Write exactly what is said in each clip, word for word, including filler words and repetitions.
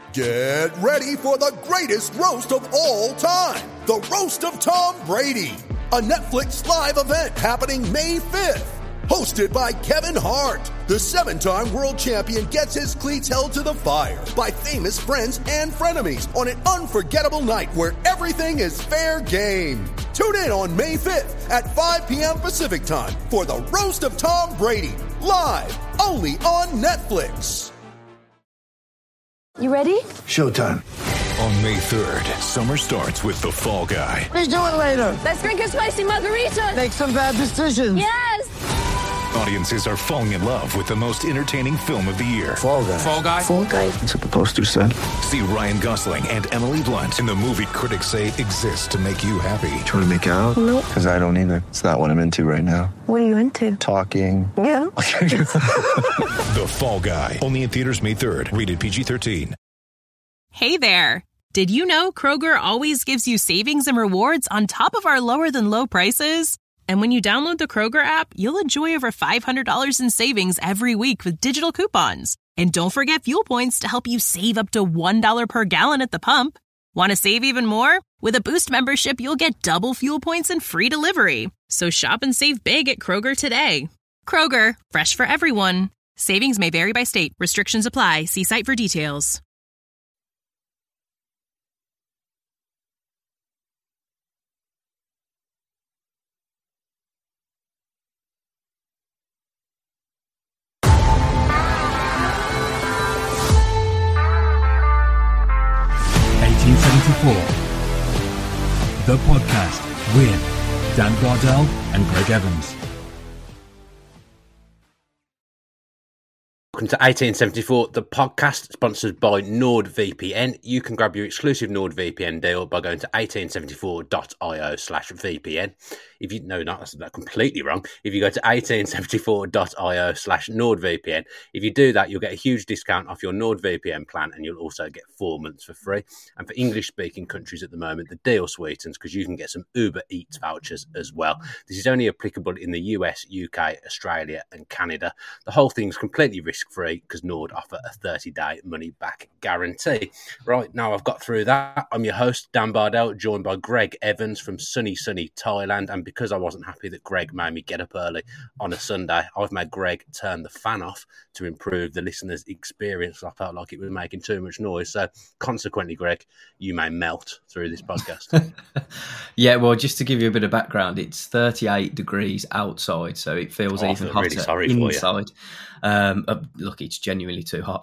Get ready for the greatest roast of all time, the Roast of Tom Brady, a Netflix live event happening May fifth. Hosted by Kevin Hart, the seven-time world champion gets his cleats held to the fire by famous friends and frenemies on an unforgettable night where everything is fair game. Tune in on May fifth at five p.m. Pacific time for the Roast of Tom Brady, live only on Netflix. You ready? Showtime. On May third, summer starts with The Fall Guy. Let's do it later. Let's drink a spicy margarita. Make some bad decisions. Yes! Audiences are falling in love with the most entertaining film of the year. Fall Guy. Fall Guy? Fall Guy. That's what the poster said. See Ryan Gosling and Emily Blunt in the movie critics say exists to make you happy. Trying to make it out? Nope. Because I don't either. It's not what I'm into right now. What are you into? Talking. Yeah. The Fall Guy. Only in theaters May third. Rated P G thirteen. Hey there. Did you know Kroger always gives you savings and rewards on top of our lower than low prices? And when you download the Kroger app, you'll enjoy over five hundred dollars in savings every week with digital coupons. And don't forget fuel points to help you save up to one dollar per gallon at the pump. Want to save even more? With a Boost membership, you'll get double fuel points and free delivery. So shop and save big at Kroger today. Kroger, fresh for everyone. Savings may vary by state. Restrictions apply. See site for details. eighteen seventy-four, the podcast with Dan Gardell and Greg Evans. Welcome to eighteen seventy-four, the podcast sponsored by NordVPN. You can grab your exclusive NordVPN deal by going to eighteen seventy-four dot io slash V P N. If you no, not that's that completely wrong. If you go to eighteen seventy-four dot io slash NordVPN, if you do that, you'll get a huge discount off your NordVPN plan, and you'll also get four months for free. And for English-speaking countries at the moment, the deal sweetens because you can get some Uber Eats vouchers as well. This is only applicable in the U S, U K, Australia, and Canada. The whole thing's completely risk-free because Nord offer a thirty-day money-back guarantee. Right, now I've got through that. I'm your host, Dan Bardell, joined by Greg Evans from sunny, sunny Thailand. And because I wasn't happy that Greg made me get up early on a Sunday, I've made Greg turn the fan off to improve the listener's experience. I felt like it was making too much noise. So consequently, Greg, you may melt through this podcast. Yeah, well, just to give you a bit of background, it's thirty-eight degrees outside, so it feels oh, even feel hotter really sorry inside. Um, uh, look, it's genuinely too hot.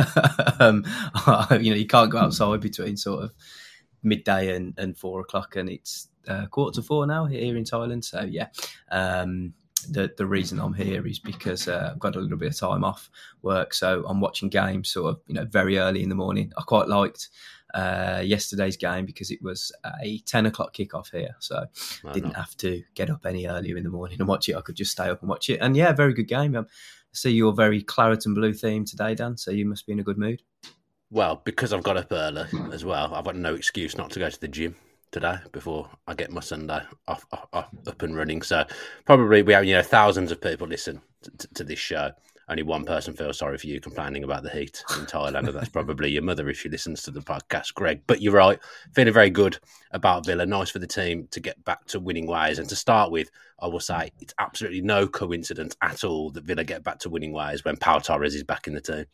um, you know, you can't go outside between sort of midday and, and four o'clock, and it's uh, quarter to four now here in Thailand. So yeah, um, the the reason I'm here is because uh, I've got a little bit of time off work, so I'm watching games sort of you know very early in the morning. I quite liked uh, yesterday's game because it was a ten o'clock kickoff here, so I didn't know. have to get up any earlier in the morning and watch it. I could just stay up and watch it, and yeah, very good game. Um, I see you're very claret and blue themed today, Dan, so you must be in a good mood. Well, because I've got up early as well, I've got no excuse not to go to the gym today before I get my Sunday off, off, off up and running. So probably we have, you know, thousands of people listen to, to this show. Only one person feels sorry for you complaining about the heat in Thailand, and that's probably your mother if she listens to the podcast, Greg. But you're right, feeling very good about Villa. Nice for the team to get back to winning ways. And to start with, I will say it's absolutely no coincidence at all that Villa get back to winning ways when Pau Torres is back in the team.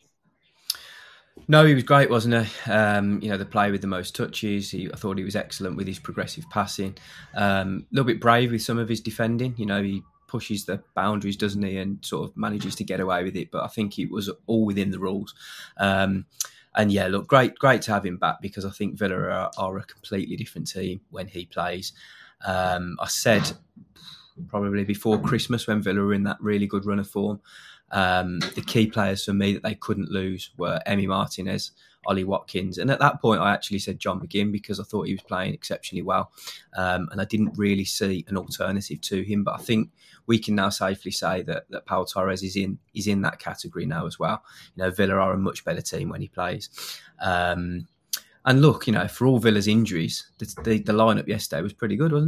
No, he was great, wasn't he? Um, you know, the player with the most touches. He, I thought he was excellent with his progressive passing. Um, a little bit brave with some of his defending. You know, he pushes the boundaries, doesn't he, and sort of manages to get away with it. But I think it was all within the rules. Um, and yeah, look, great, great to have him back because I think Villa are, are a completely different team when he plays. Um, I said probably before Christmas when Villa were in that really good run of form, Um, the key players for me that they couldn't lose were Emi Martinez, Ollie Watkins. And at that point, I actually said John McGinn because I thought he was playing exceptionally well. Um, and I didn't really see an alternative to him. But I think we can now safely say that, that Pau Torres is in is in that category now as well. You know, Villa are a much better team when he plays. Um, and look, you know, for all Villa's injuries, the, the, the lineup yesterday was pretty good, wasn't it?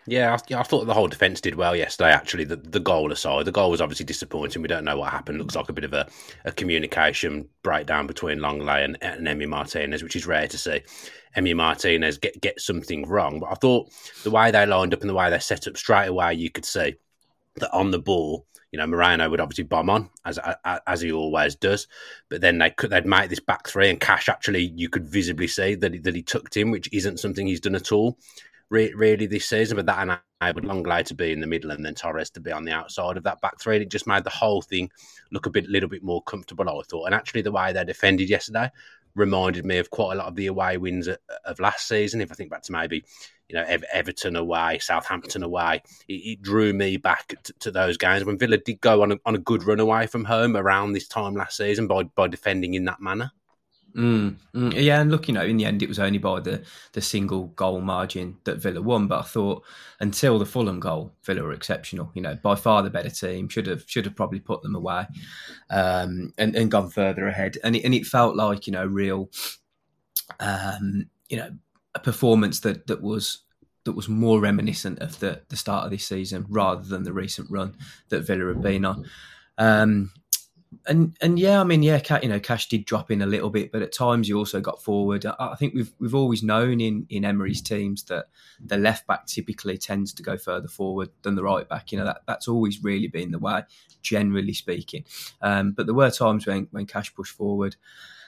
Yeah, I, yeah, I thought the whole defence did well yesterday, actually, the, the goal aside. The goal was obviously disappointing. We don't know what happened. Looks like a bit of a, a communication breakdown between Longley and, and Emi Martinez, which is rare to see. Emi Martinez get, get something wrong. But I thought the way they lined up and the way they set up straight away, you could see that on the ball, you know, Moreno would obviously bomb on, as as he always does. But then they could, they'd make this back three, and Cash actually, you could visibly see that he, that he tucked in, which isn't something he's done at all re- really this season. But that enabled Longley to be in the middle and then Torres to be on the outside of that back three. And it just made the whole thing look a bit, little bit more comfortable, I thought. And actually, the way they defended yesterday reminded me of quite a lot of the away wins of last season. If I think back to maybe, you know, Everton away, Southampton away, it, it drew me back to, to those games when Villa did go on a, on a good run away from home around this time last season by, by defending in that manner. Mm, mm, yeah, and look, you know, in the end, it was only by the, the single goal margin that Villa won. But I thought until the Fulham goal, Villa were exceptional. You know, by far the better team. Should have should have probably put them away um, and and gone further ahead. And it, and it felt like, you know, real, um, you know, a performance that that was that was more reminiscent of the the start of this season rather than the recent run that Villa have been on. Um, And and yeah, I mean, yeah, you know, Cash did drop in a little bit, but at times you also got forward. I think we've we've always known in, in Emery's teams that the left back typically tends to go further forward than the right back. You know, that that's always really been the way, generally speaking. Um, but there were times when when Cash pushed forward,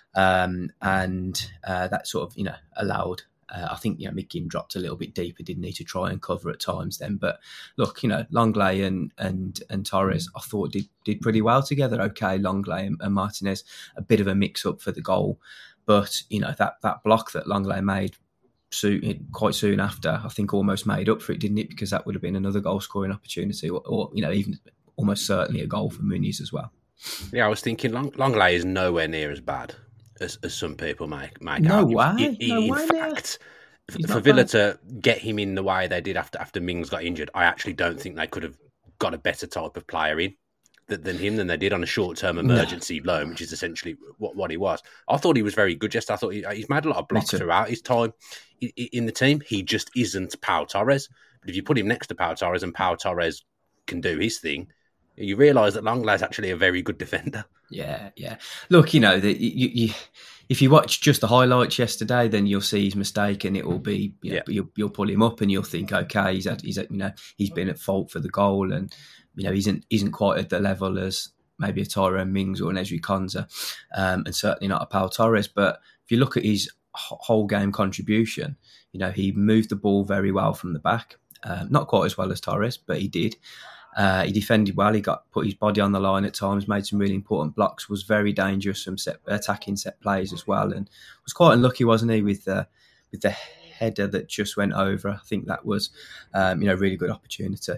um, and uh, that sort of, you know, allowed. Uh, I think, you know, McGinn dropped a little bit deeper, didn't need to try and cover at times then. But look, you know, Longley and and and Torres, I thought did did pretty well together. Okay, Longley and, and Martinez, a bit of a mix up for the goal, but you know that that block that Longley made soon, quite soon after, I think almost made up for it, didn't it? Because that would have been another goal scoring opportunity, or, or you know, even almost certainly a goal for Muniz as well. Yeah, I was thinking Long, Longley is nowhere near as bad as, as some people make make no out. Way. In, in, no in way. fact, He's for Villa bad. to get him in the way they did after after Mings got injured, I actually don't think they could have got a better type of player in than, than him than they did on a short-term emergency no. loan, which is essentially what, what he was. I thought he was very good. Just I thought he, he's made a lot of blocks throughout his time in, in the team. He just isn't Pau Torres. But if you put him next to Pau Torres and Pau Torres can do his thing, you realise that Longley's actually a very good defender. Yeah, yeah. Look, you know, the, you, you, if you watch just the highlights yesterday, then you'll see his mistake, and it will be, you know, yeah. you'll, you'll pull him up, and you'll think, okay, he's at, he's at, you know, he's been at fault for the goal, and you know, isn't isn't quite at the level as maybe a Tyrone Mings or an Ezri Konsa, um, and certainly not a Pau Torres. But if you look at his whole game contribution, you know, he moved the ball very well from the back, um, not quite as well as Torres, but he did. Uh, he defended well. He got put his body on the line at times, made some really important blocks, was very dangerous from set, attacking set plays as well, and was quite unlucky, wasn't he, with the with the header that just went over. I think that was, um, you know, really good opportunity.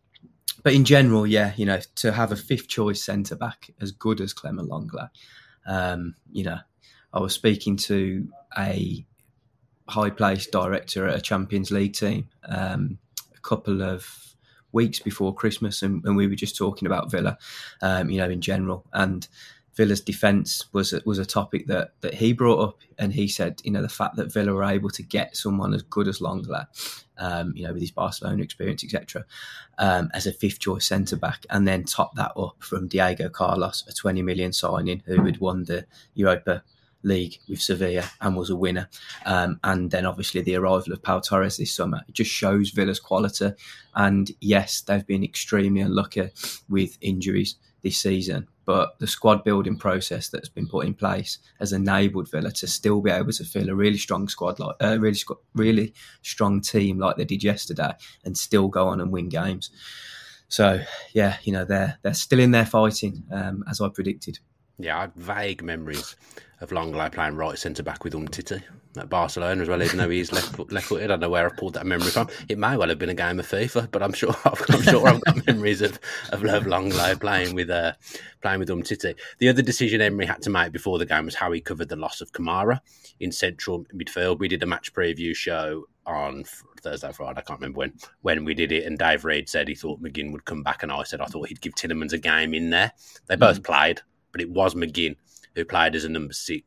But in general, yeah, you know, to have a fifth choice centre back as good as Clement Longley, um, you know, I was speaking to a high placed director at a Champions League team um, a couple of weeks before Christmas, and, and we were just talking about Villa, um, you know, in general, and Villa's defence was was a topic that that he brought up, and he said, you know, the fact that Villa were able to get someone as good as Longley, um, you know, with his Barcelona experience, et cetera, um, as a fifth choice centre back, and then top that up from Diego Carlos, a twenty million signing who had won the Europa League with Sevilla and was a winner, um, and then obviously the arrival of Pau Torres this summer. It just shows Villa's quality, and yes, they've been extremely unlucky with injuries this season, but the squad building process that's been put in place has enabled Villa to still be able to fill a really strong squad, like a uh, really really strong team like they did yesterday, and still go on and win games. So yeah, you know, they're they're still in there fighting, um, as I predicted. Yeah, I have vague memories of Longley playing right centre back with Umtiti at Barcelona as well, even though he's left left footed. I don't know where I pulled that memory from. It may well have been a game of FIFA, but I'm sure I've, I'm sure I've got memories of of Longley playing with uh, playing with Umtiti. The other decision Emery had to make before the game was how he covered the loss of Kamara in central midfield. We did a match preview show on Thursday, Friday, I can't remember when when we did it, and Dave Reed said he thought McGinn would come back, and I said I thought he'd give Tielemans a game in there. They both mm. played, but it was McGinn who played as a number six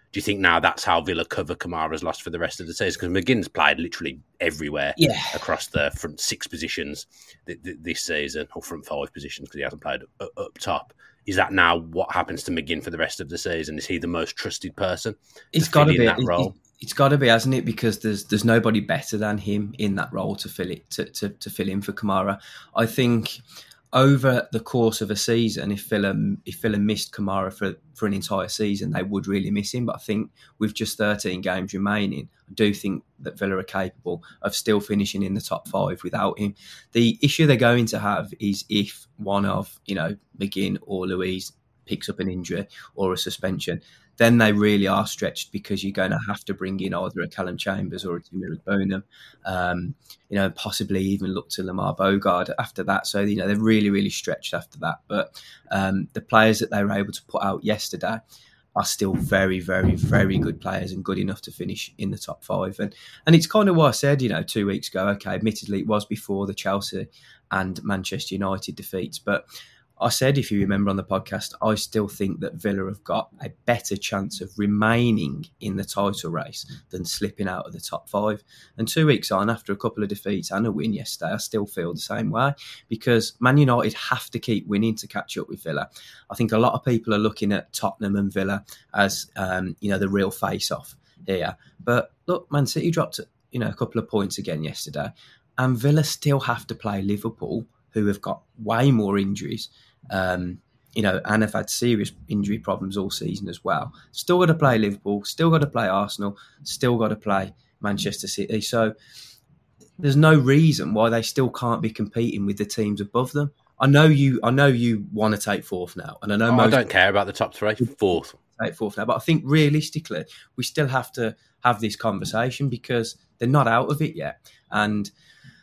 Do you think now that's how Villa cover Kamara's loss for the rest of the season? Because McGinn's played literally everywhere yeah. across the front six positions th- th- this season, or front five positions because he hasn't played up, up top. Is that now what happens to McGinn for the rest of the season? Is he the most trusted person? It's got to be that role. It, it's got to be, hasn't it? Because there's there's nobody better than him in that role to fill it to to, to fill in for Kamara. I think over the course of a season, if Villa if Villa missed Kamara for, for an entire season, they would really miss him. But I think with just thirteen games remaining, I do think that Villa are capable of still finishing in the top five without him. The issue they're going to have is if one of, you know, McGinn or Louise picks up an injury or a suspension, then they really are stretched because you're going to have to bring in either a Callum Chambers or a Timur Bonham, um, you know, possibly even look to Lamar Bogard after that. So, you know, they're really, really stretched after that. But um, the players that they were able to put out yesterday are still very, very, very good players and good enough to finish in the top five. And and it's kind of what I said, you know, two weeks ago. Okay, admittedly, it was before the Chelsea and Manchester United defeats, but I said, if you remember on the podcast, I still think that Villa have got a better chance of remaining in the title race than slipping out of the top five. And two weeks on, after a couple of defeats and a win yesterday, I still feel the same way because Man United have to keep winning to catch up with Villa. I think a lot of people are looking at Tottenham and Villa as, um, you know, the real face-off here. But look, Man City dropped, you know, a couple of points again yesterday, and Villa still have to play Liverpool, who have got way more injuries. Um, you know, and have had serious injury problems all season as well. Still got to play Liverpool, still got to play Arsenal, still got to play Manchester City. So there's no reason why they still can't be competing with the teams above them. I know you. I know you want to take fourth now, and I know oh, most I don't care about the top three. Fourth, take fourth now, but I think realistically, we still have to have this conversation because they're not out of it yet, and.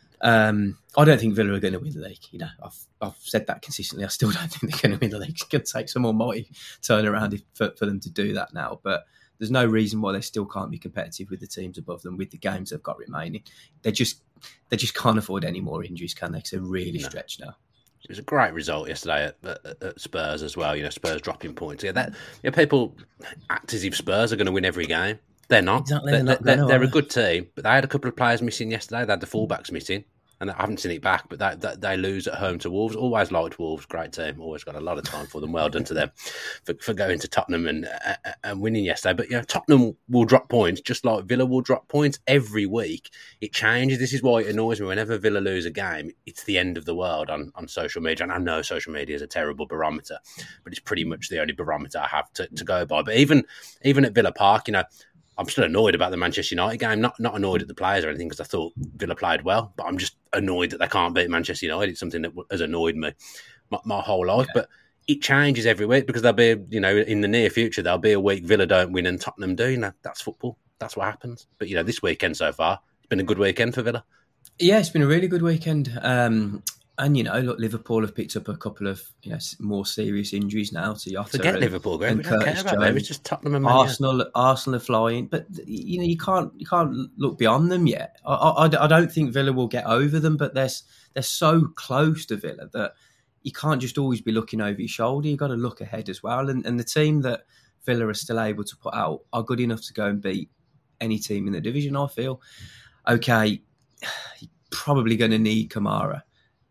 Um, I don't think Villa are going to win the league. You know, I've I've said that consistently. I still don't think they're going to win the league. It's going to take some almighty turnaround if, for, for them to do that now. But there's no reason why they still can't be competitive with the teams above them with the games they've got remaining. They just they just can't afford any more injuries, can they? Because they're really no. stretched now. It was a great result yesterday at, at, at Spurs as well. You know, Spurs dropping points. Yeah, that you know, people act as if Spurs are going to win every game. They're not. Exactly. They're, They're, not they're, gonna, they're a good team, but they had a couple of players missing yesterday. They had the fullbacks missing, and I haven't seen it back, but they, they, they lose at home to Wolves. Always liked Wolves, great team. Always got a lot of time for them. Well done to them for, for going to Tottenham and uh, and winning yesterday. But, you know, Tottenham will drop points, just like Villa will drop points every week. It changes. This is why it annoys me. Whenever Villa lose a game, it's the end of the world on, on social media. And I know social media is a terrible barometer, but it's pretty much the only barometer I have to, to go by. But even even at Villa Park, you know, I'm still annoyed about the Manchester United game. Not not annoyed at the players or anything because I thought Villa played well, but I'm just annoyed that they can't beat Manchester United. It's something that has annoyed me my, my whole life. Yeah. But it changes every week because there'll be, you know, in the near future, there'll be a week Villa don't win and Tottenham do. You know, that's football. That's what happens. But, you know, this weekend so far, it's been a good weekend for Villa. Yeah, it's been a really good weekend. Um, and, you know, look, Liverpool have picked up a couple of, you know, more serious injuries now to Jota. Forget and, Liverpool, Greg. And We don't Curtis care about them. It's just Tottenham and Man Arsenal, Arsenal are flying. But, you know, you can't you can't look beyond them yet. I, I, I don't think Villa will get over them, but they're, they're so close to Villa that you can't just always be looking over your shoulder. You've got to look ahead as well. And, and the team that Villa are still able to put out are good enough to go and beat any team in the division, I feel. Okay, you're probably going to need Kamara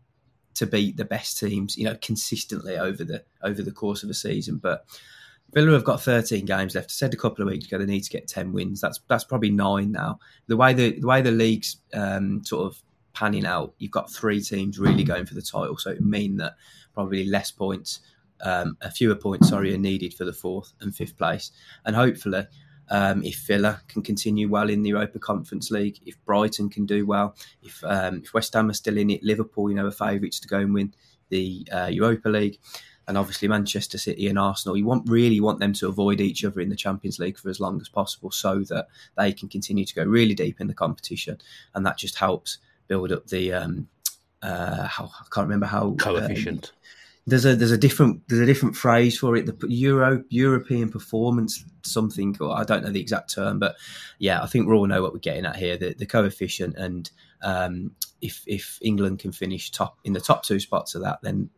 to beat the best teams, you know, consistently over the over the course of a season. But Villa have got thirteen games left. I said a couple of weeks ago they need to get ten wins. That's that's probably nine now. The way the the way the league's um, sort of panning out, you've got three teams really going for the title. So it would mean that probably less points, um, a fewer points, sorry, are needed for the fourth and fifth place. And hopefully, Um, if Villa can continue well in the Europa Conference League, if Brighton can do well, if, um, if West Ham are still in it, Liverpool, you know, are favourites to go and win the uh, Europa League, and obviously Manchester City and Arsenal, you want really want them to avoid each other in the Champions League for as long as possible so that they can continue to go really deep in the competition, and that just helps build up the um, uh, how, I can't remember how coefficient. Um, There's a there's a different there's a different phrase for it. The Euro European performance something, or I don't know the exact term, but yeah, I think we all know what we're getting at here. The the coefficient, and um, if if England can finish top in the top two spots of that, then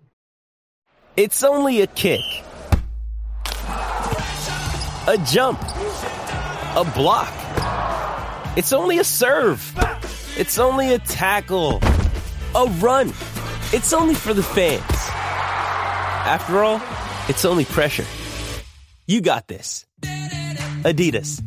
it's only a kick, a jump, a block. It's only a serve. It's only a tackle. A run. It's only for the fans. After all, it's only pressure. You got this. Adidas.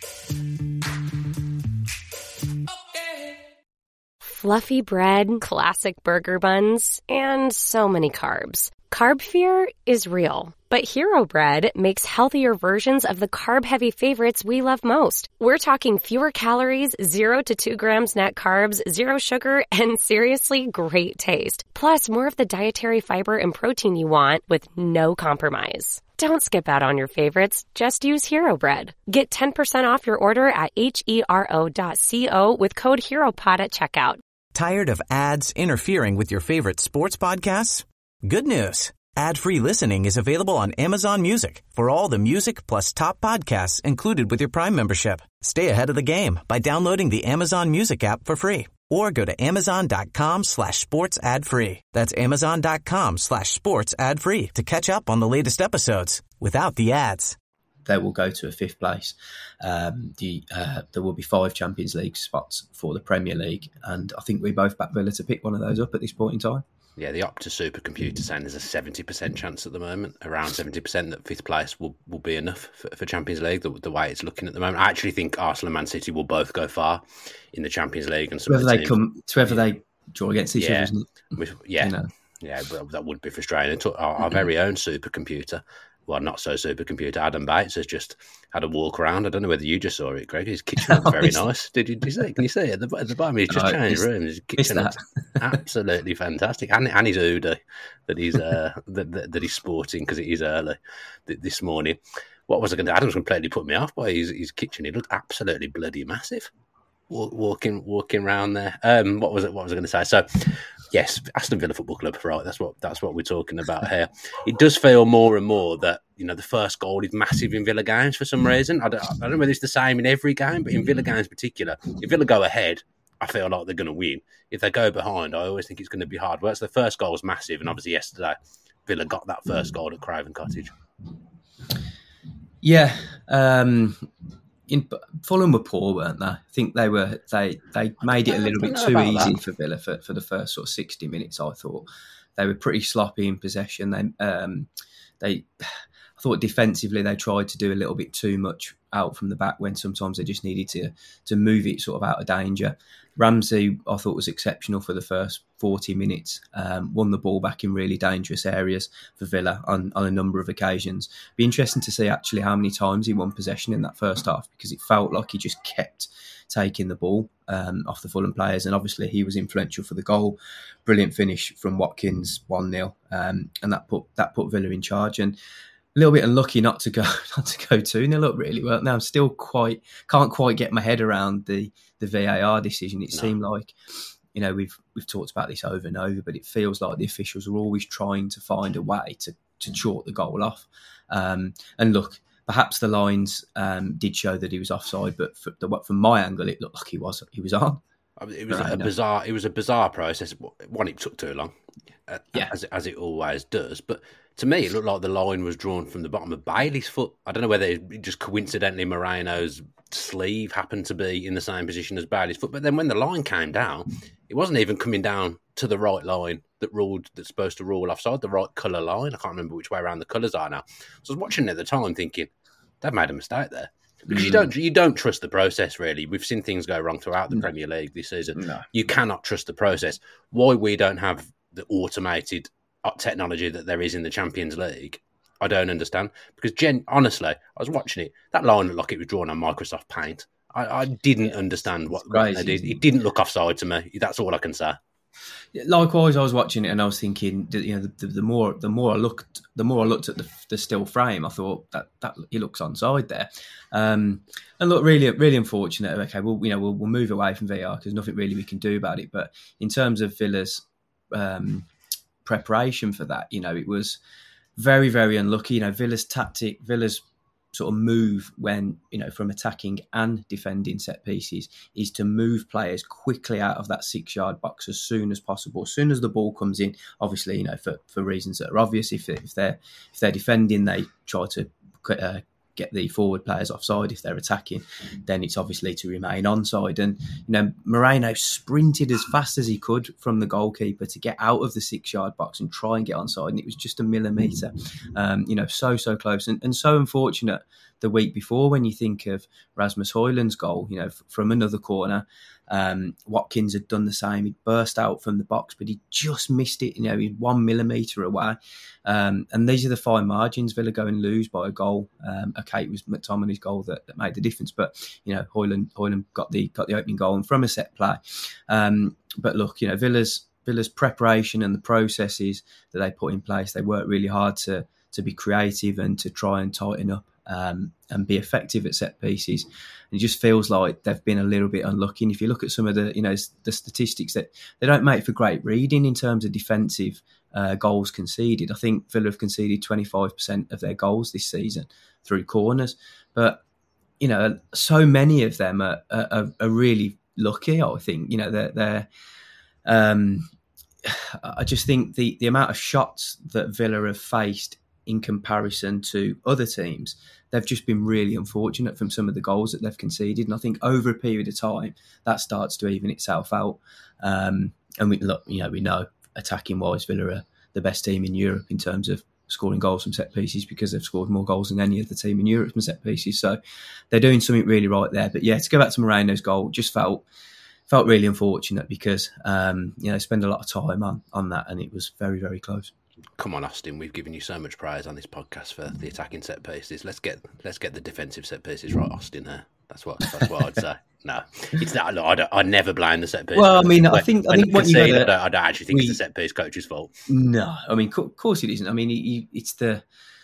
Fluffy bread, classic burger buns, and so many carbs. Carb fear is real, but Hero Bread makes healthier versions of the carb-heavy favorites we love most. We're talking fewer calories, zero to two grams net carbs, zero sugar, and seriously great taste. Plus, more of the dietary fiber and protein you want with no compromise. Don't skip out on your favorites. Just use Hero Bread. Get ten percent off your order at hero dot co with code HEROPOD at checkout. Tired of ads interfering with your favorite sports podcasts? Good news. Ad-free listening is available on Amazon Music for all the music plus top podcasts included with your Prime membership. Stay ahead of the game by downloading the Amazon Music app for free or go to amazon.com slash sports ad free. That's amazon.com slash sports ad free to catch up on the latest episodes without the ads. They will go to a fifth place. Um, the uh, there will be five Champions League spots for the Premier League, and I think we both back Villa to pick one of those up at this point in time. Yeah, the Opta supercomputer saying there's a seventy percent chance at the moment, around seventy percent that fifth place will, will be enough for, for Champions League, the, the way it's looking at the moment. I actually think Arsenal and Man City will both go far in the Champions League. And whether they come, to whether they draw against each yeah. other, isn't it? With, yeah, you know. yeah, but that would be frustrating. Our, our mm-hmm. very own supercomputer, well, not so supercomputer, Adam Bates has just had a walk around. I don't know whether you just saw it, Greg. His kitchen looks very nice. Did you, did you see it? Can you see it? At the, at the bottom, he's just oh, changed rooms. His kitchen looks absolutely fantastic. And, and his hoodie that he's, uh, that, that, that he's sporting because it is early this morning. What was I going to do? Adam's completely put me off by his, his kitchen. He looked absolutely bloody massive. Walking, walking around there. Um, what was it? What was I going to say? So, yes, Aston Villa Football Club. Right, that's what that's what we're talking about here. It does feel more and more that you know the first goal is massive in Villa games for some reason. I don't, I don't know whether it's the same in every game, but in Villa games in particular, if Villa go ahead, I feel like they're going to win. If they go behind, I always think it's going to be hard work. So the first goal was massive, and obviously yesterday, Villa got that first goal at Craven Cottage. Yeah. Um... In, Fulham were poor, weren't they? I think they were. They they made it a little bit too easy that. for Villa for, for the first sort of sixty minutes. I thought they were pretty sloppy in possession. They um, they I thought defensively they tried to do a little bit too much out from the back when sometimes they just needed to to move it sort of out of danger. Ramsey, I thought, was exceptional for the first forty minutes, um, won the ball back in really dangerous areas for Villa on, on a number of occasions. Be interesting to see actually how many times he won possession in that first half, because it felt like he just kept taking the ball um, off the Fulham players, and obviously he was influential for the goal. Brilliant finish from Watkins, one nil, um, and that put that put Villa in charge. And a little bit unlucky not to go not to go two nil up, really. Well, now I'm still quite can't quite get my head around the the V A R decision. It no. seemed like, you know, we've we've talked about this over and over, but it feels like the officials are always trying to find a way to to chalk the goal off. Um, and look, perhaps the lines um, did show that he was offside, but for the, from my angle, it looked like he was he was on. It was right, a bizarre. It was a bizarre process. One, it took too long, yeah. as as it always does. But to me, it looked like the line was drawn from the bottom of Bailey's foot. I don't know whether it just coincidentally Moreno's sleeve happened to be in the same position as Bailey's foot. But then when the line came down, it wasn't even coming down to the right line that ruled that's supposed to rule offside, the right colour line. I can't remember which way around the colours are now. So I was watching it at the time, thinking they've made a mistake there. Because mm. you don't you don't trust the process, really. We've seen things go wrong throughout the no. Premier League this season. No. You cannot trust the process. Why we don't have the automated technology that there is in the Champions League, I don't understand. Because, Jen, honestly, I was watching it. That line looked like it was drawn on Microsoft Paint. I, I didn't yeah, understand what, what they did. It didn't look offside to me. That's all I can say. Likewise, I was watching it and I was thinking, you know, the, the, the more the more I looked, the more I looked at the, the still frame, I thought that that he looks onside there. Um, and look, really, really unfortunate. Okay, well, you know, we'll, we'll move away from V R because nothing really we can do about it. But in terms of Villa's um, preparation for that, you know, it was very, very unlucky. You know, Villa's tactic, Villa's sort of move when, you know, from attacking and defending set pieces is to move players quickly out of that six yard box as soon as possible. As soon as the ball comes in, obviously, you know, for, for reasons that are obvious, if, if they're if they're defending, they try to uh, get the forward players offside if they're attacking, then it's obviously to remain onside. And, you know, Moreno sprinted as fast as he could from the goalkeeper to get out of the six-yard box and try and get onside, and it was just a millimetre. Um, you know, so, so close. And, and so unfortunate the week before when you think of Rasmus Højlund's goal, you know, f- from another corner. Um, Watkins had done the same. He'd burst out from the box, but he just missed it. You know, he's one millimetre away. Um, and these are the fine margins. Villa go and lose by a goal. Um, okay, it was McTominay's goal that, that made the difference, but you know, Højlund, Højlund got the got the opening goal and from a set play. Um, but look, you know, Villa's Villa's preparation and the processes that they put in place, they work really hard to to be creative and to try and tighten up. Um, and be effective at set pieces. And it just feels like they've been a little bit unlucky. And if you look at some of the, you know, the statistics, that they don't make for great reading in terms of defensive uh, goals conceded. I think Villa have conceded twenty-five percent of their goals this season through corners. But, you know, so many of them are, are, are really lucky, I think. You know, they're, they're um, I just think the, the amount of shots that Villa have faced in comparison to other teams, they've just been really unfortunate from some of the goals that they've conceded. And I think over a period of time, that starts to even itself out. Um, and we look, you know, we know attacking wise, Villa are the best team in Europe in terms of scoring goals from set pieces because they've scored more goals than any other team in Europe from set pieces. So they're doing something really right there. But yeah, to go back to Moreno's goal, just felt felt really unfortunate because um, you know, spend a lot of time on on that, and it was very, very close. Come on, Austin. We've given you so much praise on this podcast for the attacking set pieces. Let's get let's get the defensive set pieces right, Austin. There, that's what that's what I'd say. No, it's not. Look, I, don't, I never blame the set piece. Well, I mean, when, I think when I think what you I don't, I don't actually think we, it's the set piece coach's fault. No, I mean, of course it isn't. I mean, it, it's the.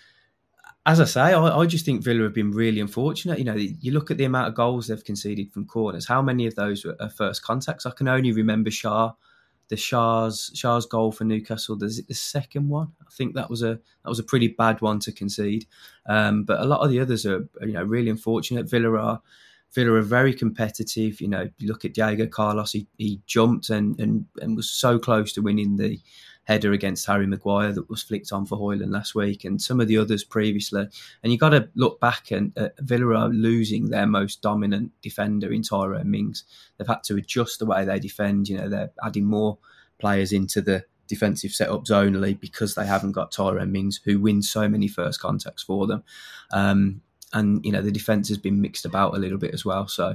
As I say, I, I just think Villa have been really unfortunate. You know, you look at the amount of goals they've conceded from corners. How many of those were first contacts? I can only remember Shah. The Shah's Shah's goal for Newcastle, is it the second one? I think that was a that was a pretty bad one to concede. Um, but a lot of the others are, you know, really unfortunate. Villa are Villa are very competitive. You know, you look at Diego Carlos, he, he jumped and, and and was so close to winning the header against Harry Maguire that was flicked on for Højlund last week, and some of the others previously. And you got to look back, and uh, Villa are losing their most dominant defender in Tyrone Mings. They've had to adjust the way they defend. You know, they're adding more players into the defensive setup zonally because they haven't got Tyrone Mings, who wins so many first contacts for them. Um, and you know, the defence has been mixed about a little bit as well. So,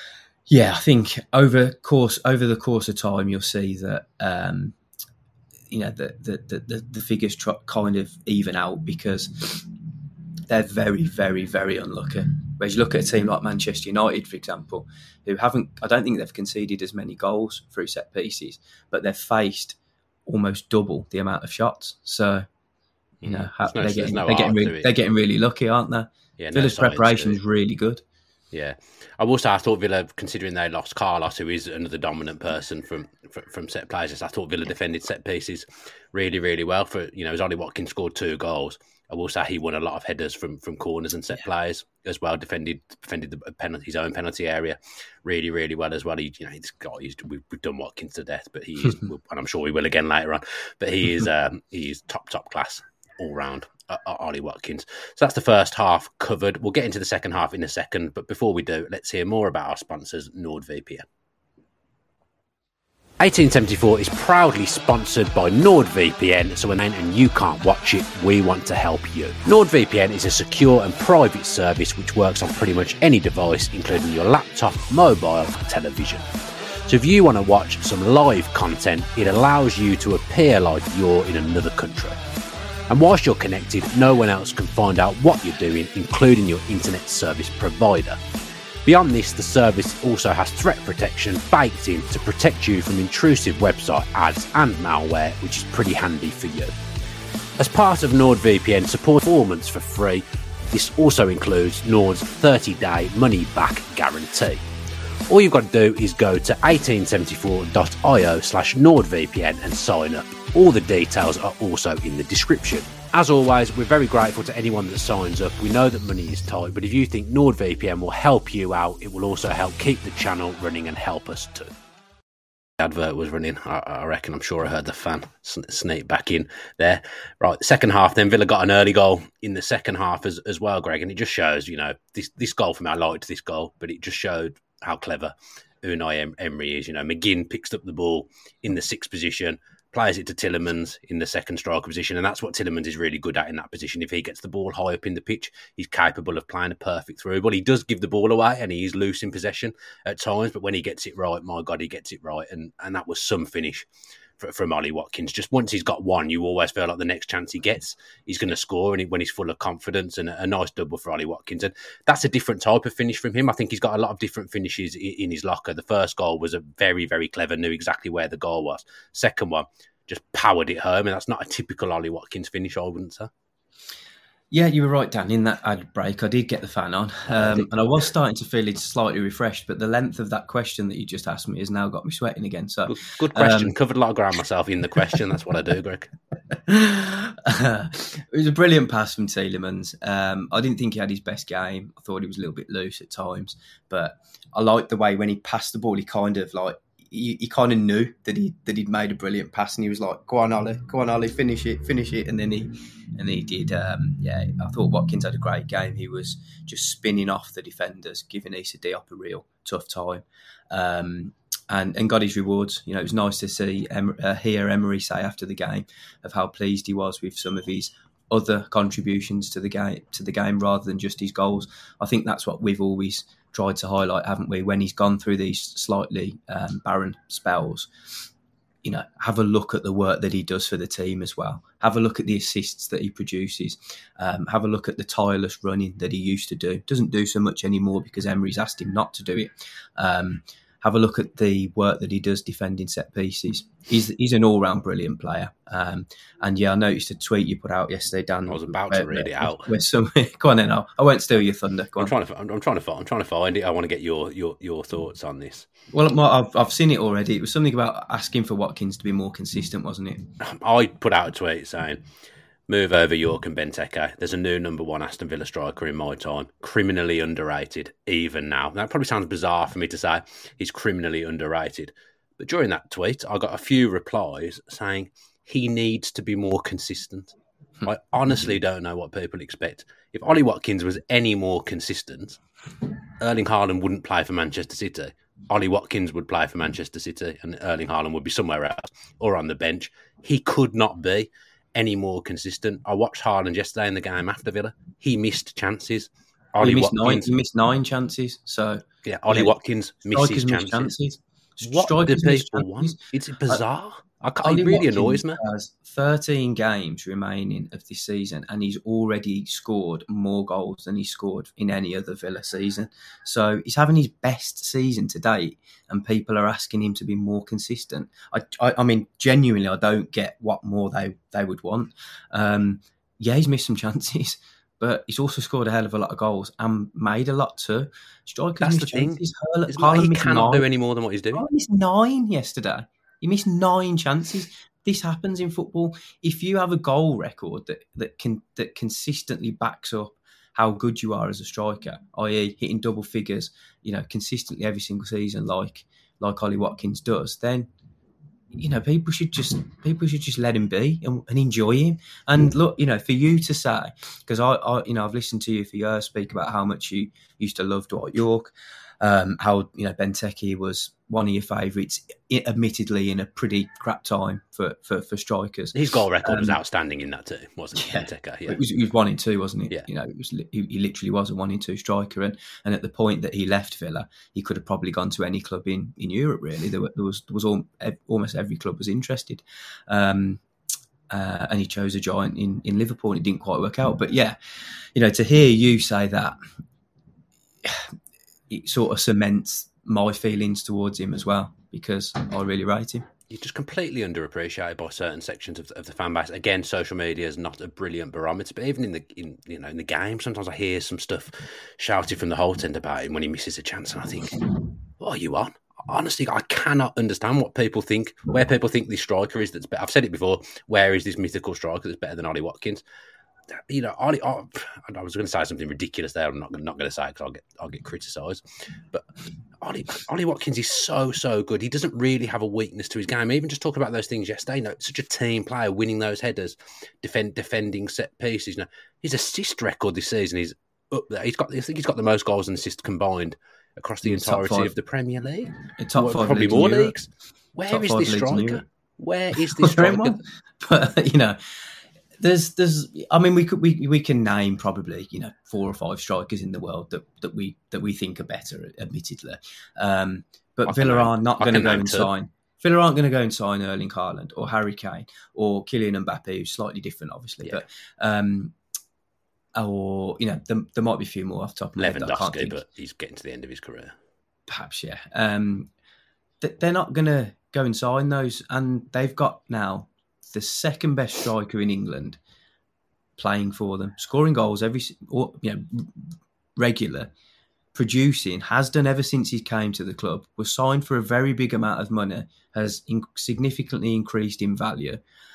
yeah, I think over course over the course of time, you'll see that. Um, you know, the the, the, the figures tr- kind of even out because they're very, very, very unlucky. Whereas you look at a team like Manchester United, for example, who haven't, I don't think they've conceded as many goals through set pieces, but they've faced almost double the amount of shots. So, you know, no, they're, getting, no they're, getting really, they're getting really lucky, aren't they? Yeah, Villa's no preparation is really good. Yeah, I will say I thought Villa, considering they lost Carlos, who is another dominant person from from, from set plays, I thought Villa defended set pieces really, really well. For you know, as Ollie Watkins scored two goals, I will say he won a lot of headers from, from corners and set yeah. plays as well. Defended defended the penalty, his own penalty area really, really well as well. He, you know, he's got he's, we've, we've done Watkins to death, but he is, and I'm sure we will again later on. But he is um, he is top top class all round. Uh, Ollie Watkins. So that's the first half covered. We'll get into the second half in a second, but before we do, let's hear more about our sponsors, NordVPN. eighteen seventy-four is proudly sponsored by NordVPN, so when and you can't watch it, we want to help you. NordVPN is a secure and private service which works on pretty much any device, including your laptop, mobile, television. So if you want to watch some live content, it allows you to appear like you're in another country. And whilst you're connected, no one else can find out what you're doing, including your internet service provider. Beyond this, the service also has threat protection baked in to protect you from intrusive website ads and malware, which is pretty handy for you. As part of NordVPN support performance for free, this also includes Nord's thirty-day money-back guarantee. All you've got to do is go to eighteen seventy-four dot io slash NordVPN and sign up. All the details are also in the description. As always, we're very grateful to anyone that signs up. We know that money is tight, but if you think NordVPN will help you out, it will also help keep the channel running and help us too. advert was running. I, I reckon, I'm sure I heard the fan sneak back in there. Right, second half, then Villa got an early goal in the second half as, as well, Greg, and it just shows, you know, this this goal for me, I liked this goal, but it just showed how clever Unai Emery is. You know, McGinn picks up the ball in the sixth position, plays it to Tielemans in the second striker position, and that's what Tielemans is really good at in that position. If he gets the ball high up in the pitch, he's capable of playing a perfect through. But he does give the ball away, and he is loose in possession at times, but when he gets it right, my God, he gets it right, and, and that was some finish from Ollie Watkins. Just once he's got one, you always feel like the next chance he gets, he's going to score, and he, when he's full of confidence, and a, a nice double for Ollie Watkins. And that's a different type of finish from him. I think he's got a lot of different finishes in, in his locker. The first goal was a very, very clever, knew exactly where the goal was. Second one, just powered it home, and that's not a typical Ollie Watkins finish, I wouldn't say. Yeah, you were right, Dan. In that ad break, I did get the fan on, um, and I was starting to feel it's slightly refreshed, but the length of that question that you just asked me has now got me sweating again. So, Good, good question. Um, Covered a lot of ground myself in the question. That's what I do, Greg. uh, it was a brilliant pass from Tielemans. Um, I didn't think he had his best game. I thought he was a little bit loose at times, but I liked the way when he passed the ball, he kind of like, He, he kind of knew that he that he'd made a brilliant pass, and he was like, "Go on, Ollie, go on, Ollie, finish it, finish it." And then he, and then he did. Um, yeah, I thought Watkins had a great game. He was just spinning off the defenders, giving Issa Diop a real tough time, um, and and got his rewards. You know, it was nice to see em- uh, hear Emery say after the game of how pleased he was with some of his other contributions to the game to the game rather than just his goals. I think that's what we've always tried to highlight, haven't we? When he's gone through these slightly um, barren spells, you know, have a look at the work that he does for the team as well. Have a look at the assists that he produces. Um, have a look at the tireless running that he used to do. Doesn't do so much anymore because Emery's asked him not to do it. Um, have a look at the work that he does defending set pieces. He's he's an all-round brilliant player. Um, and yeah, I noticed a tweet you put out yesterday, Dan. I was about where, to read it out. Where some, go on then, I'll, I won't steal your thunder. Go I'm on. trying to, I'm, I'm trying to, I'm trying to find it. I want to get your your your thoughts on this. Well, I've I've seen it already. It was something about asking for Watkins to be more consistent, wasn't it? I put out a tweet saying, "Move over York and Benteke. There's a new number one Aston Villa striker in my time. Criminally underrated, even now." That probably sounds bizarre for me to say. He's criminally underrated. But during that tweet, I got a few replies saying he needs to be more consistent. I honestly don't know what people expect. If Ollie Watkins was any more consistent, Erling Haaland wouldn't play for Manchester City. Ollie Watkins would play for Manchester City and Erling Haaland would be somewhere else or on the bench. He could not be any more consistent. I watched Haaland yesterday in the game after Villa. He missed chances. Well, Ollie he, missed Watkins, nine, he missed nine chances. So yeah, Ollie yeah, Watkins misses chances. chances. What Strikers do miss people want? chances. It's bizarre. I, I, Ollie it really Watkins annoys me. Has thirteen games remaining of this season, and he's already scored more goals than he scored in any other Villa season. So he's having his best season to date, and people are asking him to be more consistent. I, I, I mean, genuinely, I don't get what more they, they would want. Um, yeah, he's missed some chances, but he's also scored a hell of a lot of goals and made a lot too. Strikers That's miss the thing. chances. Haaland, It's like he missed cannot nine. do any more than what he's doing. Haaland missed nine yesterday. He missed nine chances. This happens in football. If you have a goal record that, that can that consistently backs up how good you are as a striker, that is hitting double figures, you know, consistently every single season, like like Ollie Watkins does, then you know people should just people should just let him be and, and enjoy him. And look, you know, for you to say, because I, I, you know, I've listened to you for years speak about how much you used to love Dwight York. Um, how you know Benteke was one of your favourites, admittedly in a pretty crap time for, for, for strikers. His goal record um, was outstanding in that too, wasn't it? Yeah, Benteke, yeah. It was, it was one in two, wasn't it? Yeah. You know, it was he, he literally was a one in two striker, and, and at the point that he left Villa, he could have probably gone to any club in, in Europe. Really, there, were, there was there was all, almost every club was interested. Um, Uh, and he chose a giant in, in Liverpool, and it didn't quite work out. But yeah, you know, to hear you say that, it sort of cements my feelings towards him as well, because I really rate him. You're just completely underappreciated by certain sections of, of the fan base. Again, social media is not a brilliant barometer, but even in the in you know in the game, sometimes I hear some stuff shouted from the whole end about him when he misses a chance, and I think, what are you on? Honestly, I cannot understand what people think, where people think this striker is that's better. I've said it before, where is this mythical striker that's better than Ollie Watkins? You know, Ollie, I was going to say something ridiculous there. I'm not, not going to say it because I'll get, I'll get criticised. But Ollie, Ollie Watkins is so, so good. He doesn't really have a weakness to his game. Even just talking about those things yesterday, you know, such a team player, winning those headers, defend, defending set pieces. You know, his assist record this season is up there. He's got, I think he's got the most goals and assists combined across the entirety of the Premier League. Top well, five probably leagues more in Europe. leagues. Where Top is five this leagues in striker? Europe. Where is this striker? But you know, there's, there's. I mean, we could, we, we can name probably, you know, four or five strikers in the world that, that we that we think are better, admittedly. Um, but I Villa can are name- not I going to can go name and two. sign. Villa aren't going to go and sign Erling Haaland or Harry Kane or Kylian Mbappe, who's slightly different, obviously. Yeah. But um, or you know, there, there might be a few more off the top of my head that I can't Lewandowski, think. but he's getting to the end of his career. Perhaps, yeah. Um, th- they're not going to go and sign those, and they've got now the second best striker in England playing for them, scoring goals every, s- or, you know, regular, producing, has done ever since he came to the club, was signed for a very big amount of money, has in- significantly increased in value.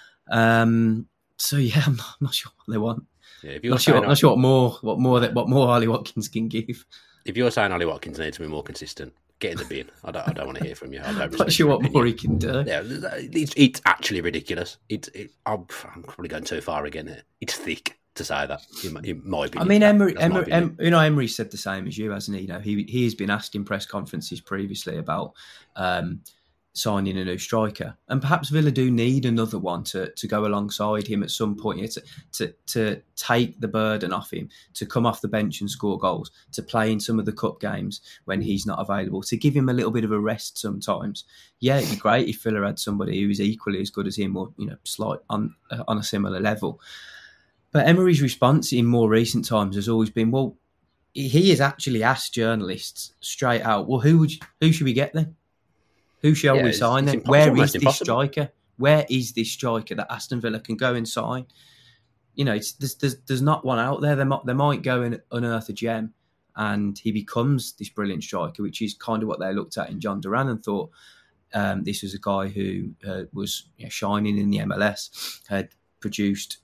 Um, so yeah, I'm not, I'm not sure what they want. Yeah, if you're Not sure, saying- not sure what more, what more that, what more Ollie Watkins can give. If you're saying Ollie Watkins needs to be more consistent, get in the bin. I don't, I don't want to hear from you. I don't Not respect sure your what more he opinion. can do. Yeah, it's, it's actually ridiculous. It's, it, I'm, I'm probably going too far again here. It's thick to say that, in my, in my I opinion. mean, Emery, That's my Emery, opinion. em, you know, Emery said the same as you, hasn't he? You know, he he has been asked in press conferences previously about um, signing a new striker, and perhaps Villa do need another one to, to go alongside him at some point, you know, to, to to take the burden off him, to come off the bench and score goals, to play in some of the cup games when he's not available, to give him a little bit of a rest sometimes. Yeah, it'd be great if Villa had somebody who is equally as good as him, or you know, slight on uh, on a similar level. But Emery's response in more recent times has always been, well, he has actually asked journalists straight out, well, who would you, who should we get then? Who shall Yeah, we it's- sign it's then? impo- Where almost is this impossible. striker? Where is this striker that Aston Villa can go and sign? You know, it's, there's, there's, there's not one out there. They might, they might go and unearth a gem and he becomes this brilliant striker, which is kind of what they looked at in John Duran and thought um, this was a guy who uh, was you know, shining in the M L S, had produced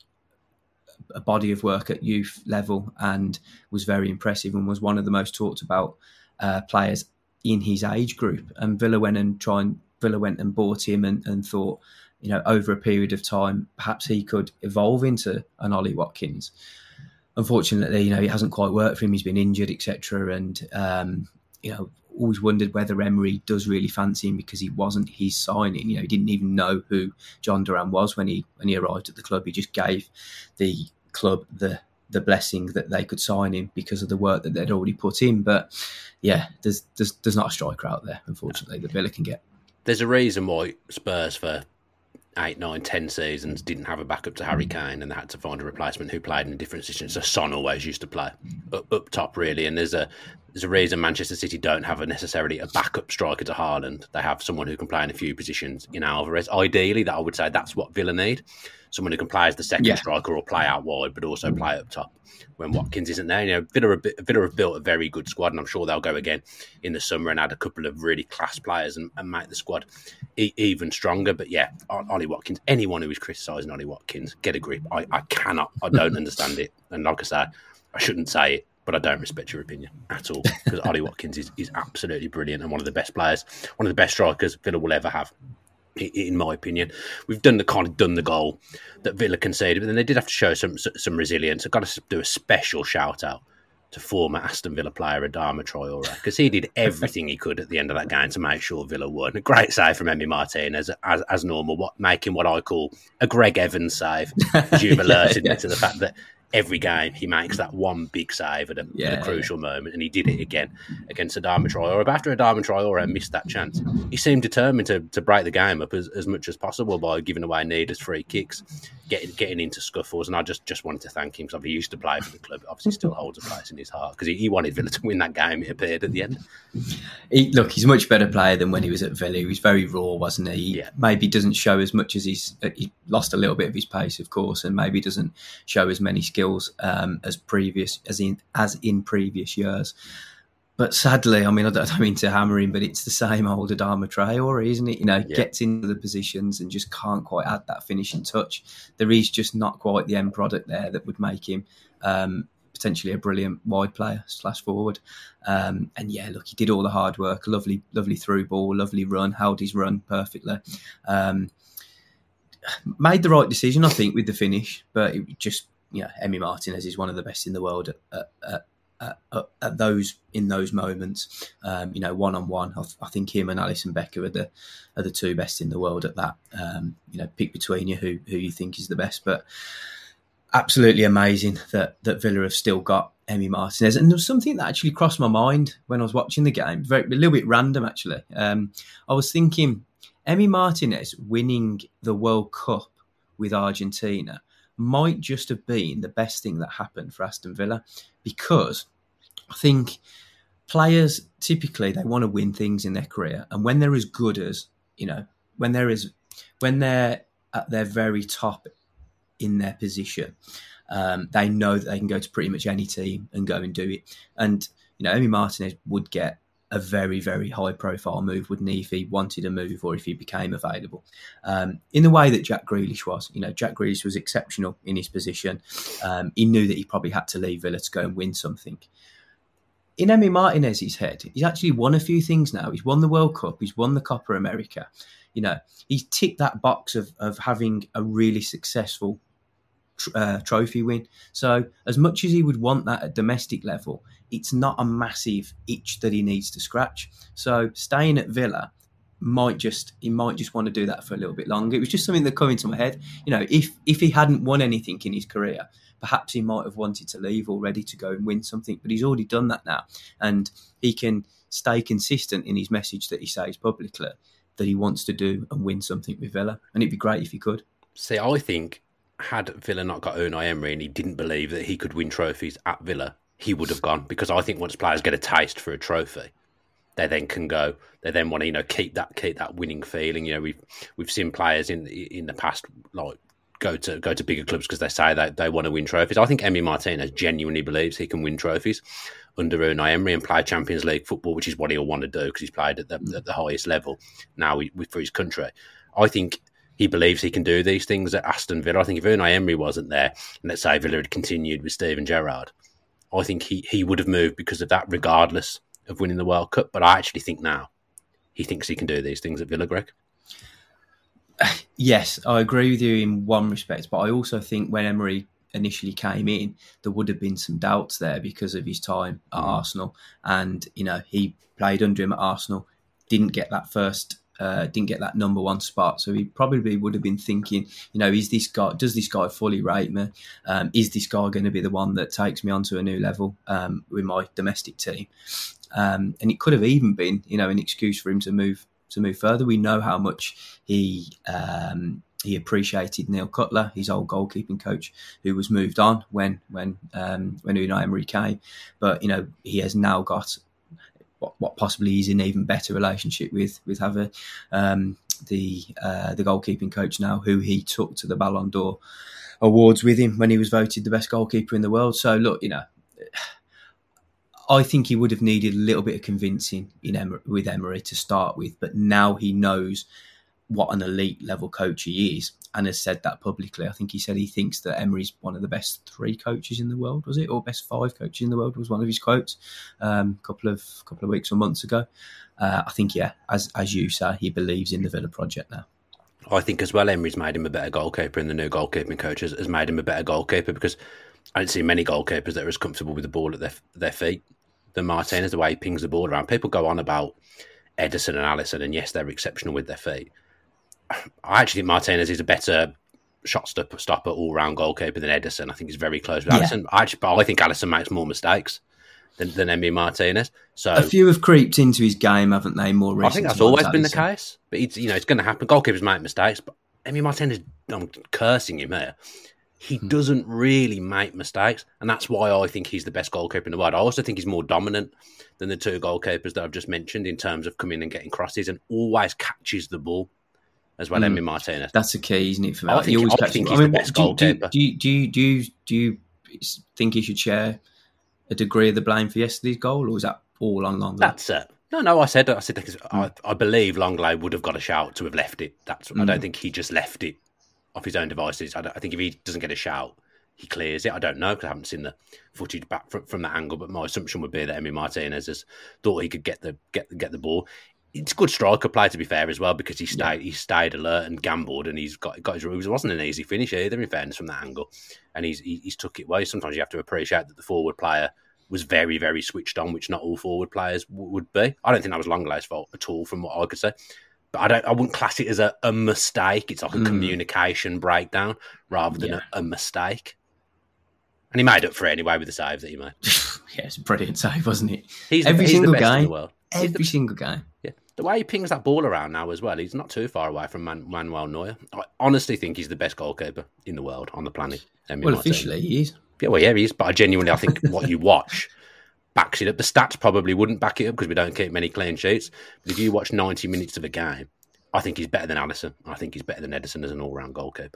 a body of work at youth level and was very impressive and was one of the most talked about uh, players in his age group. And Villa went and try and Villa went and bought him and, and thought, you know, over a period of time, perhaps he could evolve into an Ollie Watkins. Unfortunately, you know, it hasn't quite worked for him. He's been injured, et cetera. And, um, you know, always wondered whether Emery does really fancy him because he wasn't his signing. You know, he didn't even know who John Duran was when he when he arrived at the club. He just gave the club the the blessing that they could sign him because of the work that they'd already put in. But yeah, there's there's, there's not a striker out there, unfortunately, that Villa can get. There's a reason why Spurs for eight, nine, ten seasons didn't have a backup to Harry Kane and they had to find a replacement who played in a different position. So Son always used to play up, up top, really. And there's a there's a reason Manchester City don't have a necessarily a backup striker to Haaland. They have someone who can play in a few positions in Alvarez. Ideally, that I would say that's what Villa need. Someone who can play as the second Yeah. striker or play out wide, but also play up top when Watkins isn't there. You know, Villa, are, bi- Villa have built a very good squad, and I'm sure they'll go again in the summer and add a couple of really class players and, and make the squad e- even stronger. But yeah, O- Ollie Watkins, anyone who is criticising Ollie Watkins, get a grip. I, I cannot, I don't understand it. And like I say, I shouldn't say it, but I don't respect your opinion at all because Ollie Watkins is, is absolutely brilliant and one of the best players, one of the best strikers Villa will ever have. In my opinion, we've done the kind of done the goal that Villa conceded, but then they did have to show some some resilience. I've got to do a special shout out to former Aston Villa player Adama Traore because he did everything he could at the end of that game to make sure Villa won. A great save from Emi Martinez, as as normal, what making what I call a Greg Evans save. As you've alerted yeah. me to the fact that every game he makes that one big save at a, Yeah, at a crucial moment, and he did it again against Adama Traore. But after Adama Traore missed that chance, he seemed determined to, to break the game up as, as much as possible by giving away needless free kicks, getting getting into scuffles. And I just, just wanted to thank him because he used to play for the club. Obviously, still holds a place in his heart because he, he wanted Villa to win that game. It appeared at the end. He, look, he's a much better player than when he was at Villa. He was very raw, wasn't he? He Yeah. maybe doesn't show as much as he's... He lost a little bit of his pace, of course, and maybe doesn't show as many skills um, as previous as in as in previous years. But sadly, I mean, I don't, I don't mean to hammer him, but it's the same old Adama Traore, isn't it? You know, Yeah. gets into the positions and just can't quite add that finishing touch. There is just not quite the end product there that would make him um, potentially a brilliant wide player slash forward. Um, and yeah, look, he did all the hard work. Lovely, lovely through ball, lovely run, held his run perfectly. Um, made the right decision, I think, with the finish. But it just, you know, Emi Martinez is one of the best in the world at, at, at At, at, at those in those moments, um, you know, one on one. I, I think him and Alisson Becker are the are the two best in the world at that. Um, you know, pick between you who who you think is the best. But absolutely amazing that that Villa have still got Emi Martinez. And there was something that actually crossed my mind when I was watching the game. Very, a little bit random, actually. Um, I was thinking Emi Martinez winning the World Cup with Argentina might just have been the best thing that happened for Aston Villa, because I think players typically they want to win things in their career, and when they're as good as, you know, when they're as when they're at their very top in their position, um, they know that they can go to pretty much any team and go and do it. And you know, Emi Martinez would get a very, very high-profile move, wouldn't he, if he wanted a move or if he became available. Um, in the way that Jack Grealish was. You know, Jack Grealish was exceptional in his position. Um, he knew that he probably had to leave Villa to go and win something. In Emi Martinez's head, he's actually won a few things now. He's won the World Cup. He's won the Copa America. You know, he's ticked that box of, of having a really successful uh, trophy win. So as much as he would want that at domestic level, it's not a massive itch that he needs to scratch. So staying at Villa might just he might just want to do that for a little bit longer. It was just something that came into my head. You know, if if he hadn't won anything in his career, perhaps he might have wanted to leave already to go and win something. But he's already done that now, and he can stay consistent in his message that he says publicly that he wants to do and win something with Villa. And it'd be great if he could. See, I think had Villa not got Unai Emery and he didn't believe that he could win trophies at Villa, he would have gone, because I think once players get a taste for a trophy, they then can go. They then want to, you know, keep that keep that winning feeling. You know, we've we've seen players in in the past like go to go to bigger clubs because they say that they want to win trophies. I think Emi Martinez genuinely believes he can win trophies under Unai Emery and play Champions League football, which is what he'll want to do because he's played at the, at the highest level now for his country. I think he believes he can do these things at Aston Villa. I think if Unai Emery wasn't there, and let's say Villa had continued with Steven Gerrard, I think he, he would have moved because of that, regardless of winning the World Cup. But I actually think now he thinks he can do these things at Villa, Greg. Yes, I agree with you in one respect, but I also think when Emery initially came in, there would have been some doubts there because of his time at mm. Arsenal. And, you know, he played under him at Arsenal, didn't get that first Uh, didn't get that number one spot. So he probably would have been thinking, you know, is this guy, does this guy fully rate me? Um, is this guy going to be the one that takes me onto a new level um, with my domestic team? Um, and it could have even been, you know, an excuse for him to move to move further. We know how much he um, he appreciated Neil Cutler, his old goalkeeping coach, who was moved on when when um, when Unai Emery came. But you know, he has now got What, what possibly is an even better relationship with with Javier, um, the uh, the goalkeeping coach now, who he took to the Ballon d'Or awards with him when he was voted the best goalkeeper in the world. So look, you know, I think he would have needed a little bit of convincing in Emery, with Emery to start with, but now he knows what an elite level coach he is and has said that publicly. I think he said he thinks that Emery's one of the best three coaches in the world, was it? Or best five coaches in the world was one of his quotes um, a couple of couple of weeks or months ago. Uh, I think, yeah, as as you say, he believes in the Villa project now. I think as well, Emery's made him a better goalkeeper, and the new goalkeeping coach has, has made him a better goalkeeper, because I don't see many goalkeepers that are as comfortable with the ball at their, their feet than Martinez, the way he pings the ball around. People go on about Ederson and Alisson, and yes, they're exceptional with their feet. I actually think Martinez is a better shot stopper, stopper all-round goalkeeper than Ederson. I think he's very close with yeah. Alisson. I actually, but I think Alisson makes more mistakes than, than Emi Martinez. So a few have creeped into his game, haven't they? More recently, I think that's always been the case. But it's, you know, it's going to happen. Goalkeepers make mistakes, but Emi Martinez, I'm cursing him here. He hmm. doesn't really make mistakes, and that's why I think he's the best goalkeeper in the world. I also think he's more dominant than the two goalkeepers that I've just mentioned in terms of coming and getting crosses, and always catches the ball as well. Mm. Emi Martinez. That's the key, isn't it? For me, I think, always I think he's I mean, the best do, goalkeeper. Do, do, do, you, do, you, do you think he should share a degree of the blame for yesterday's goal, or is that all on Longley? That's it. No, no. I said, I said, mm. I, I believe Longley would have got a shout to have left it. That's. Mm. I don't think he just left it off his own devices. I, I think if he doesn't get a shout, he clears it. I don't know because I haven't seen the footage back from, from that angle, but my assumption would be that Emi Martinez has thought he could get the get get the ball. It's good striker play, to be fair, as well, because he stayed yeah. he stayed alert and gambled, and he's got got his rules. It wasn't an easy finish either, in fairness, from that angle, and he's he, he's took it well. Sometimes you have to appreciate that the forward player was very very switched on, which not all forward players w- would be. I don't think that was Longley's fault at all, from what I could say. But I don't. I wouldn't class it as a, a mistake. It's like a mm. communication breakdown rather than yeah. a, a mistake. And he made up for it anyway with the save that he made. Yeah, it's a brilliant save, wasn't it? He's Every the, single he's the best game. in the world. Every the, single game. Yeah. The way he pings that ball around now as well, he's not too far away from Man- Manuel Neuer. I honestly think he's the best goalkeeper in the world, on the planet. Emi Well, Martinez. officially he is. Yeah, well, yeah, he is. But I genuinely, I think what you watch backs it up. The stats probably wouldn't back it up because we don't keep many clean sheets. But if you watch ninety minutes of a game, I think he's better than Alisson. I think he's better than Ederson as an all-round goalkeeper.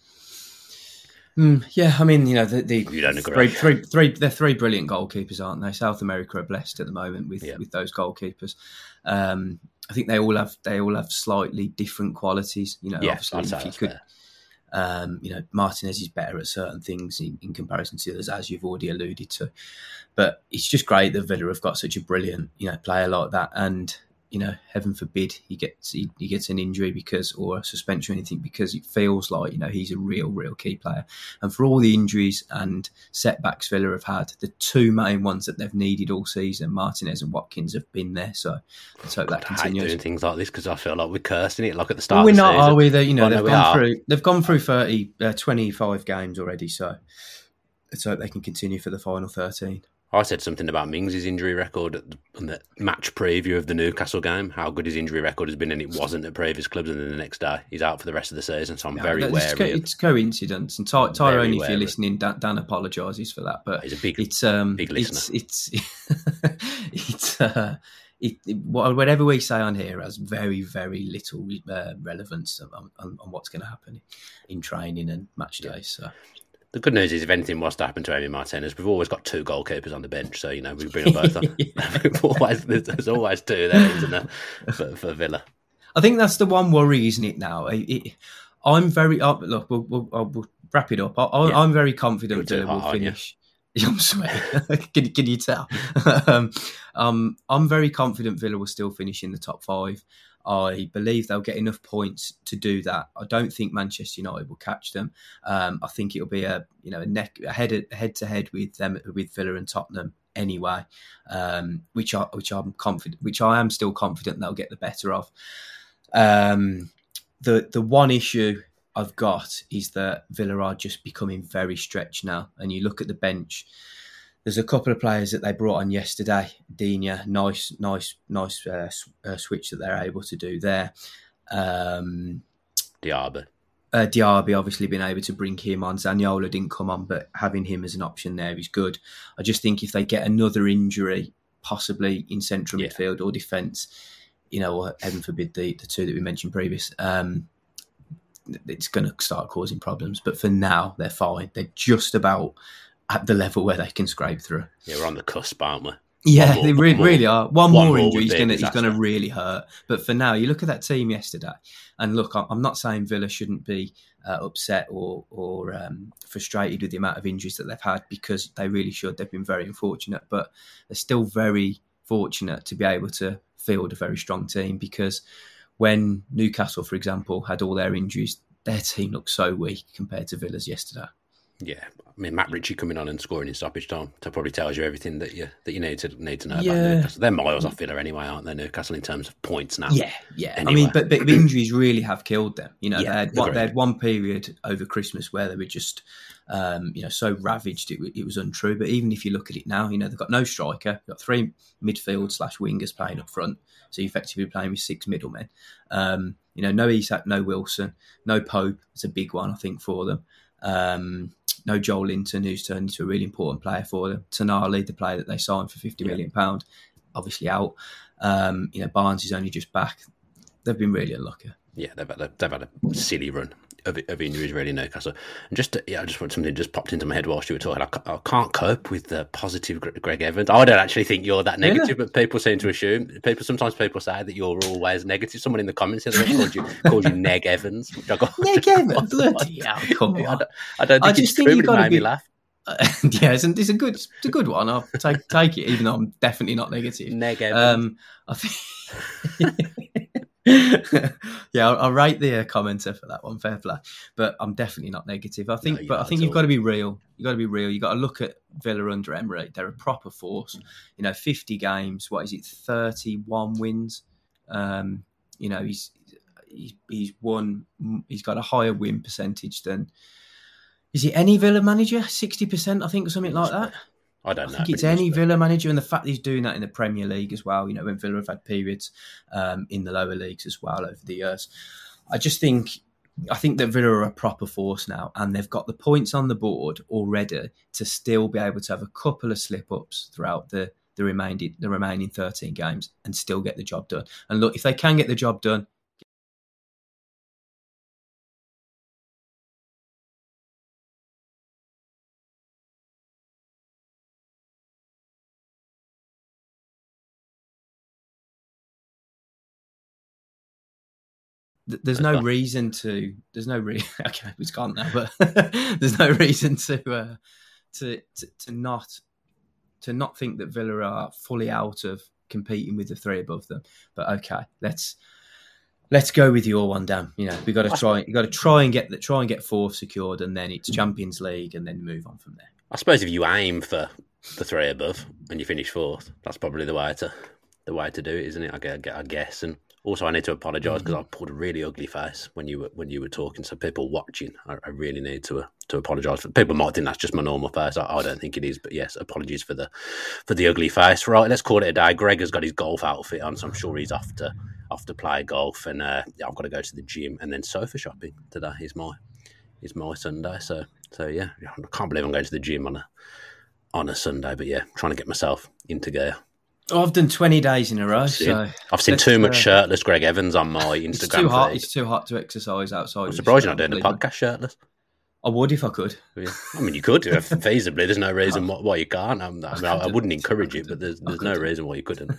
Mm, yeah, I mean, you know, the, the you don't agree. Three, three, three, they're three brilliant goalkeepers, aren't they? South America are blessed at the moment with, yeah. with those goalkeepers. Um, I think they all have they all have slightly different qualities. You know, yeah, obviously, if you could, um, you know, Martinez is better at certain things in, in comparison to others, as you've already alluded to. But it's just great that Villa have got such a brilliant, you know, player like that, and you know, heaven forbid he gets he, he gets an injury because or a suspension or anything, because it feels like, you know, he's a real, real key player. And for all the injuries and setbacks Villa have had, the two main ones that they've needed all season, Martinez and Watkins, have been there. So let's hope God, that continues. I hate doing things like this because I feel like we're cursing it. Like at the start, well, we're of the not, season. are we? They, you know, well, they've no, gone through they've gone through thirty, uh, twenty-five games already. So let's hope they can continue for the final thirteen. I said something about Mings' injury record at the, on the match preview of the Newcastle game, how good his injury record has been, and it wasn't at previous clubs, and then the next day he's out for the rest of the season, so I'm Yeah, very it's wary. Co- of, it's coincidence, and Ty- Tyrone, if wary. you're listening, Dan, Dan apologises for that, but he's a big, it's, um, big listener. It's, it's, it's uh, it, it, whatever we say on here has very, very little uh, relevance on, on, on what's going to happen in training and match days, so... The good news is, if anything was to happen to Emi Martinez, we've always got two goalkeepers on the bench, so you know we bring them both on. We've always, there's always two there, isn't there, for, for Villa? I think that's the one worry, isn't it? Now, it, it, I'm very uh, look. We'll, we'll, we'll wrap it up. I, I, yeah. I'm very confident Villa will finish. I'm sweating. can, can you tell? um, um, I'm very confident Villa will still finish in the top five. I believe they'll get enough points to do that. I don't think Manchester United will catch them. Um, I think it'll be a you know a neck a head head to head with them with Villa and Tottenham anyway, um, which I which I'm confident, which I am still confident they'll get the better of. Um, the the one issue I've got is that Villa are just becoming very stretched now, and you look at the bench. There's a couple of players that they brought on yesterday. Digne, nice, nice, nice uh, uh, switch that they're able to do there. Um, Diaby. Uh, Diaby, obviously, been able to bring him on. Zaniolo didn't come on, but having him as an option there is good. I just think if they get another injury, possibly in central yeah. midfield or defence, you know, or heaven forbid the, the two that we mentioned previous, um, it's going to start causing problems. But for now, they're fine. They're just about at the level where they can scrape through. Yeah, we're on the cusp, aren't we? Yeah, more, they re- more, really are. One, one more more injury is going disaster. to really hurt. But for now, you look at that team yesterday, and look, I'm not saying Villa shouldn't be uh, upset or or um, frustrated with the amount of injuries that they've had, because they really should. They've been very unfortunate, but they're still very fortunate to be able to field a very strong team, because when Newcastle, for example, had all their injuries, their team looked so weak compared to Villa's yesterday. Yeah, I mean, Matt Ritchie coming on and scoring in stoppage time, that probably tells you everything that you that you need to need to know yeah. about Newcastle. They're miles off Villa anyway, aren't they, Newcastle, in terms of points now? Yeah, yeah. Anyway. I mean, but, but injuries really have killed them. You know, Yeah, they, had one, agreed. they had one period over Christmas where they were just, um, you know, so ravaged it, it was untrue. But even if you look at it now, you know, they've got no striker, they've got three midfield slash wingers playing up front, so you're effectively playing with six middlemen. Um, you know, no Isak, no Wilson, no Pope. It's a big one, I think, for them. Um, no Joel Linton, who's turned into a really important player for them. Tonali, the player that they signed for fifty million pounds, obviously out. Um, you know, Barnes is only just back. They've been really unlucky. Yeah, they've had a, they've had a silly run of, of injuries really, Newcastle. And just to, yeah, I just want something just popped into my head whilst you were talking. I, I can't cope with the positive Greg Evans. I don't actually think you're that negative, yeah. but people seem to assume. People sometimes people say that you're always negative. Someone in the comments the other day called you called you Neg Evans. Which I got, Neg Evans, bloody hell, come on. I don't, I don't think I just it's think true, you've but it got to made be. me laugh. Uh, yeah, it's a, it's a good, it's a good one. I'll take take it, even though I'm definitely not negative. Neg Evans. Um, I think. yeah, I'll, I'll rate the uh, commenter for that one. Fair play, but I'm definitely not negative. I think, no, but I think you've got to be real. You've got to be real. You've got to look at Villa under Emery. They're a proper force. You know, fifty games. What is it? thirty-one wins. Um, you know, he's he's he's won. He's got a higher win percentage than. Is he any Villa manager? sixty percent, I think, or something like that. I don't know. I think it's any Villa manager, and the fact he's doing that in the Premier League as well, you know, when Villa have had periods um, in the lower leagues as well over the years. I just think, I think that Villa are a proper force now, and they've got the points on the board already to still be able to have a couple of slip-ups throughout the, the, remaining, the remaining thirteen games and still get the job done. And look, if they can get the job done, there's no reason to. There's no reason. Okay, it's gone now, but there's no reason to, uh, to to to not to not think that Villa are fully out of competing with the three above them. But okay, let's let's go with your one, Dan. You know, we got to try. You got to try and get the try and get fourth secured, and then it's Champions League, and then move on from there. I suppose if you aim for the three above and you finish fourth, that's probably the way to the way to do it, isn't it? I guess. And also, I need to apologise because mm-hmm. I pulled a really ugly face when you were when you were talking. So people watching, I, I really need to uh, to apologise. People might think that's just my normal face. I, I don't think it is, but yes, apologies for the for the ugly face. Right, let's call it a day. Greg has got his golf outfit on, so I'm sure he's off to off to play golf, and uh, yeah, I've got to go to the gym and then sofa shopping today. Is my is my Sunday. So so yeah, I can't believe I'm going to the gym on a on a Sunday, but yeah, trying to get myself into gear. Oh, I've done twenty days in a row. So I've seen too much uh, shirtless Greg Evans on my Instagram. It's too hot. feed. It's too hot to exercise outside. I'm surprised you're not doing the podcast shirtless. I would if I could. Yeah. I mean, you could do it feasibly. There's no reason why, why you can't. I'm, I, mean, I, I wouldn't encourage it, but there's there's no reason why you couldn't.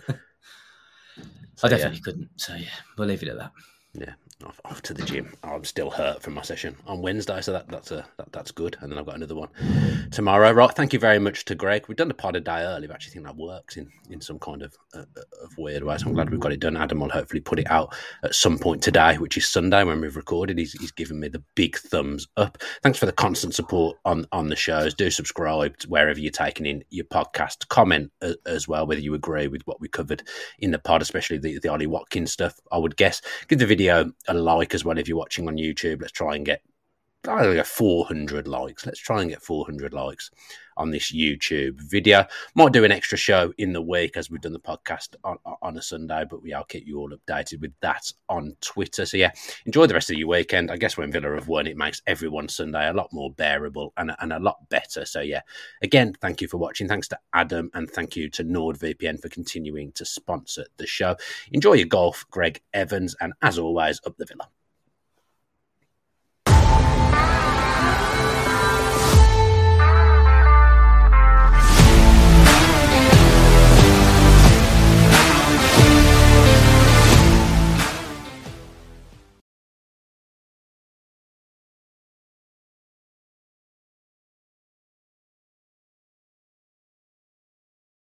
So, I definitely yeah. couldn't. So yeah, we'll leave it at that. Yeah, off, off to the gym. I'm still hurt from my session on Wednesday, so that, that's a that, that's good. And then I've got another one tomorrow. Right, thank you very much to Greg. We've done the pod a day early, but I actually think that works in, in some kind of uh, of weird way. So I'm glad we've got it done. Adam will hopefully put it out at some point today, which is Sunday when we've recorded. He's, he's given me the big thumbs up. Thanks for the constant support on, on the shows. Do subscribe to wherever you're taking in your podcast. Comment as, as well whether you agree with what we covered in the pod, especially the, the Ollie Watkins stuff, I would guess. Give the video a like as well if you're watching on YouTube. Let's try and get I don't know, four hundred likes. Let's try and get four hundred likes on this YouTube video. Might do an extra show in the week as we've done the podcast on, on a Sunday, but yeah, I'll keep you all updated with that on Twitter. So yeah, enjoy the rest of your weekend. I guess when Villa have won, it makes everyone's Sunday a lot more bearable and, and a lot better. So yeah, again, thank you for watching. Thanks to Adam and thank you to NordVPN for continuing to sponsor the show. Enjoy your golf, Greg Evans, and as always, up the Villa.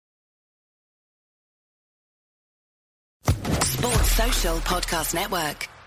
Sports Social Podcast Network.